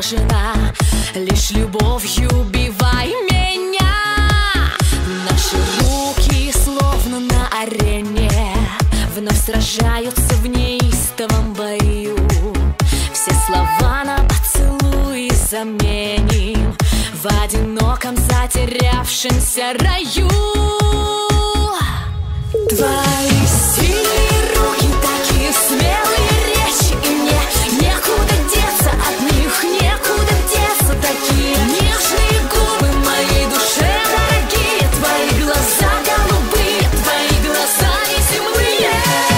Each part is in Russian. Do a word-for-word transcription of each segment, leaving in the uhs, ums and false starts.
тишина, лишь любовью убивай меня. Наши руки словно на арене вновь сражаются в неистовом бою. Все слова на поцелуи заменим в одиноком затерявшемся раю. Твои сильные руки, такие смелые речи, и мне некуда деться от них, некуда деться. Такие нежные губы моей душе дорогие, твои глаза голубые, твои глаза неземные.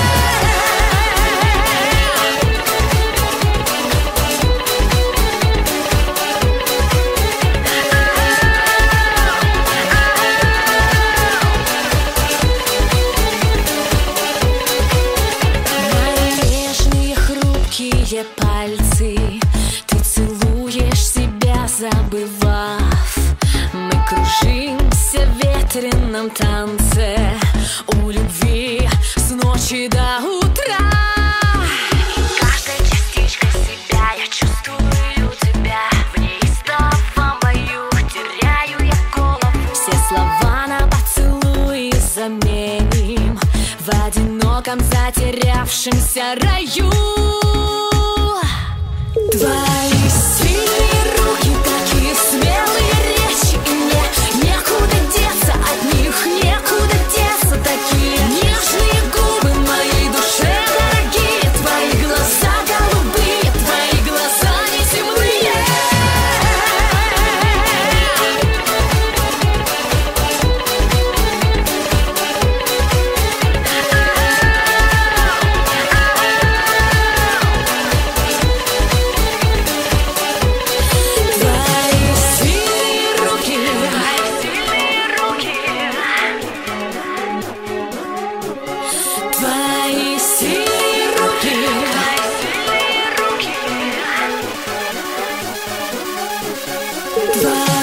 Пальцы, ты целуешь себя, забывав. Мы кружимся в ветреном танце у любви с ночи до утра. Каждой частичкой себя я чувствую тебя. В неистовом бою теряю я голову. Все слова на поцелуи заменим в одиноком затерявшемся раю. Твои сильные руки, такие смелые речи, и мне некуда деться от них, некуда деться. Такие нежные губы моей душе дорогие, твои глаза голубые, твои глаза неземные. Твои сильные руки, твои